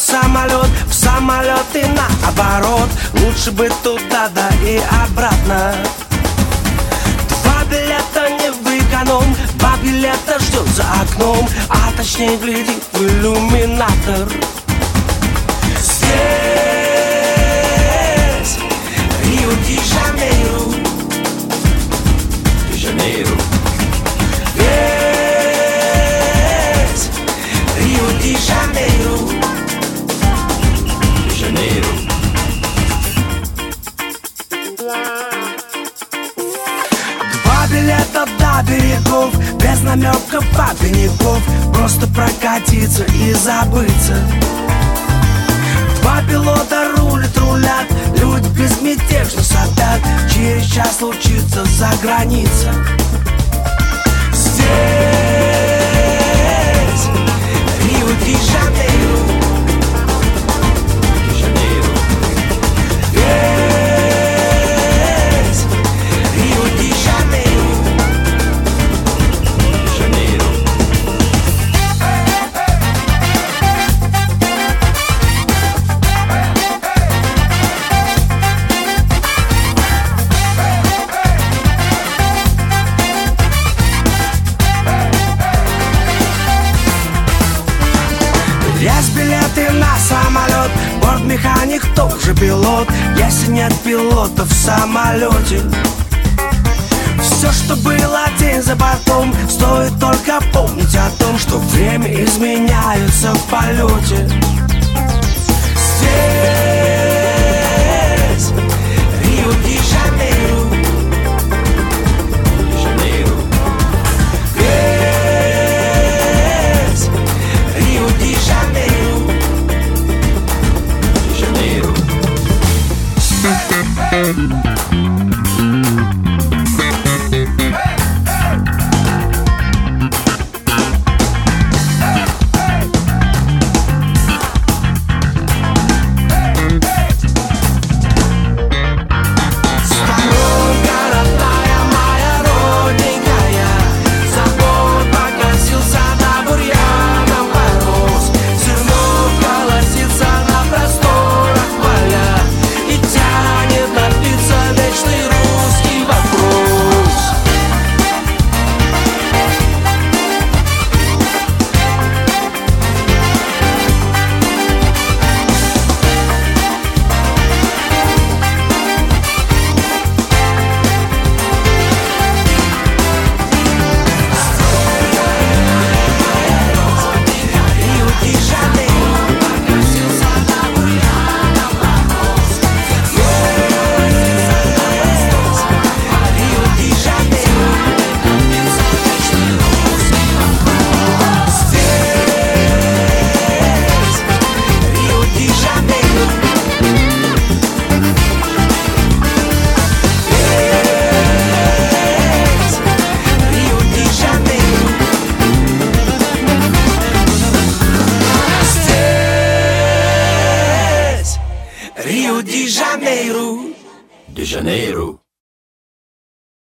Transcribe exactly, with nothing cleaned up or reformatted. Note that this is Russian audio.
самолет, в самолет и наоборот. Лучше бы туда, да и обратно. Два билета не в эконом, два билета ждет за окном, а точнее глядит в иллюминатор. Здесь Рио-де-Жанейро, Де-Жанейро, здесь Рио-де-Жанейро, Де-Жанейро. Два билета до берегов, без намеков обиняков, просто прокатиться и забыться. Два пилота рулят, рулят, люди безмятежно сопят. Через час случится за граница. Здесь Рио-де-Жанейро, Де-Жанейро, здесь Рио-де-Жанейро, Де-Жанейро. есть билеты на самолет, бортмеханик тоже пилот. Если нет пилота в самолете, все, что было день за бортом, стоит только помнить о том, что время изменяется в полете. Здесь Рио-де-Жанейро, Де-Жанейро, здесь Рио-де-Жанейро. Де-Жанейро. Сторонка родная, моя родненькая, забор покосился, на бурьяном порос. Зерно колосится на просторах поля и тянет напиться вечный русский вопрос. Рио-де-Жанейро, покосился на бурьяном порос. Рио-де-Жанейро, напиться вечный русский вопрос. Здесь Рио-де-Жанейро, здесь Рио-де-Жанейро, Де-Жанейро.